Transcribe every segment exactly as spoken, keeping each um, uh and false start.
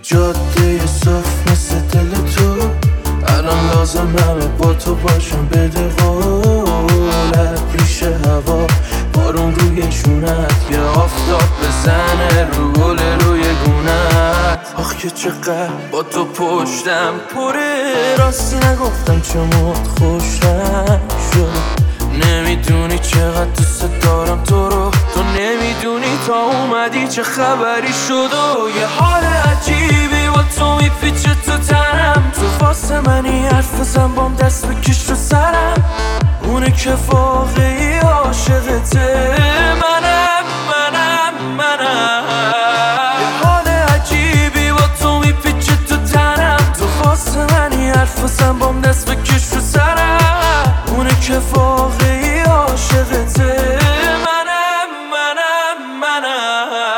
جاده صاف مثل دل تو، الان لازمه با تو باشم. بده قولت ریشه هوا، بارون روی شونت، یه آفتاب بزنه رو گل روی گونت. آخ که چقدر با تو پشتم پره، راستی نگفتم چمت خوشم شد. نمیدونی چقدر دوست دارم تو رو، تو نمیدونی تا اومدی چه خبری شد. و یه حال عجیبی با تو میپیچه تو تنم، تو واسه منی حرف بزن بام دست بکش رو سرم. اونه که واقعی عاشقته، منم منم منم. یه حال عجیبی با تو میپیچه تو تنم، تو واسه منی حرف بزن بام دست بکش رو سرم. اونه که واقعی عاشقته، منم منم منم.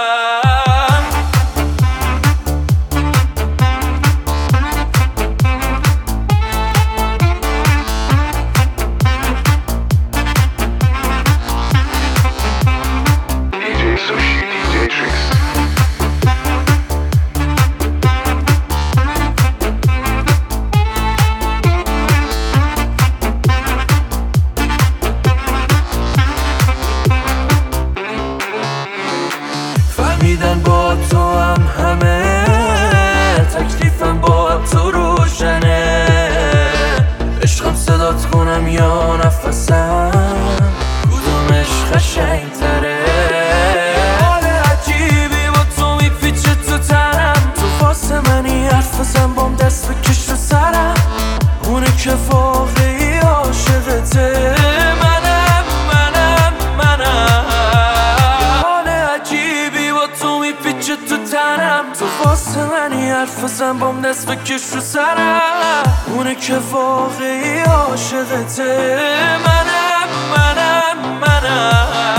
فهمیدن با تو هم همه، تکلیفم با تو روشنه. عشقم صدات کنم یا نفسم، کدومش قشنگ تره. حال عجیبی با تو میپیچه تو تنم، تو واسه منی حرف بزن بام دست بکش رو سرم. اونه که واقعی عاشقته، منم منم منم. حال عجیبی با تو میپیچه تو تنم، تو واسه منی حرف بزن بام دست بکش رو سرم. اونه که واقعی عاشقته، منم منم منم.